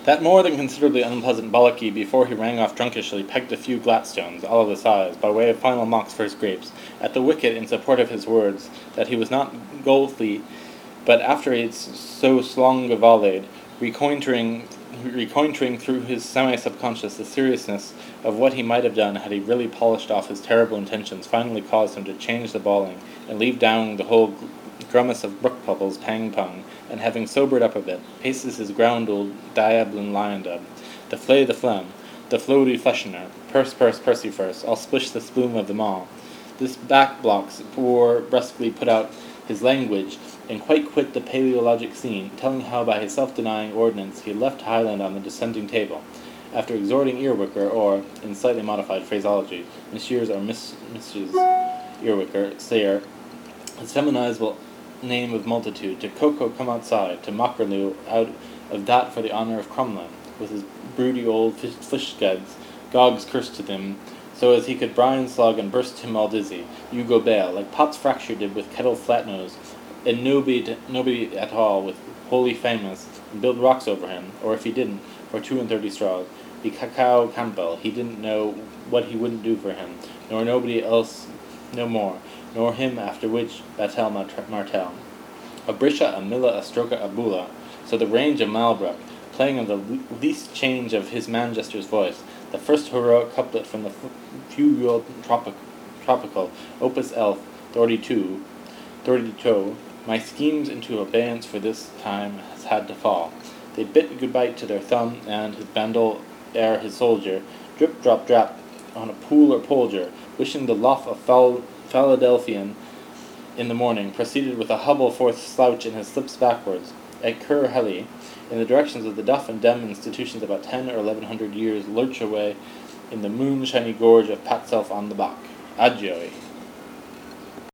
That more than considerably unpleasant Bollocky, before he rang off drunkishly, pegged a few Gladstones, all of the size, by way of final mocks for his grapes, at the wicket in support of his words, that he was not goal-fleet, but after he had so slong volleyed, recointering through his semi-subconscious the seriousness of what he might have done had he really polished off his terrible intentions, finally caused him to change the bowling, and leave down the whole grummus of brook pebbles pang-pung, and having sobered up a bit, paces his groundle diablin liondub, the flay the phlegm, the floaty fleshiner, Percy first, I'll splish the splume of them all. This back-blocks poor brusquely put out his language, and quite quit the paleologic scene, telling how by his self-denying ordinance he had left Highland on the descending table, after exhorting Earwicker, or, in slightly modified phraseology, Messrs. or Mrs. Earwicker, Sayer, his feminizable name of multitude, to Coco come outside, to Mockerlew out of that for the honour of Crumlin, with his broody old fishscuds, Gog's curse to them, so as he could brine slug and burst him all dizzy, you go bail, like Potts Fracture did with Kettle Flatnose, and nobody at all with Holy Famous, and build rocks over him, or if he didn't, for 32 straws, be Cacao Campbell, he didn't know what he wouldn't do for him, nor nobody else no more, nor him after which Batel Martel. A Brisha, a Milla, a Stroka, a Bula, so the range of Malbrook, playing on the least change of his Manchester's voice, the first heroic couplet from the fugual tropical, Opus Elf, 32, my schemes into abeyance for this time has had to fall. They bid goodbye to their thumb, and his bandol ere his soldier, drip drop drap on a pool or polger, wishing the loff of Philadelphian in the morning, proceeded with a hubble forth slouch in his slips backwards, at Cur Helly, in the directions of the Duff and Dem institutions about 10 or 1100 years lurch away in the moonshiny gorge of Patself on the Bach. Adjoy.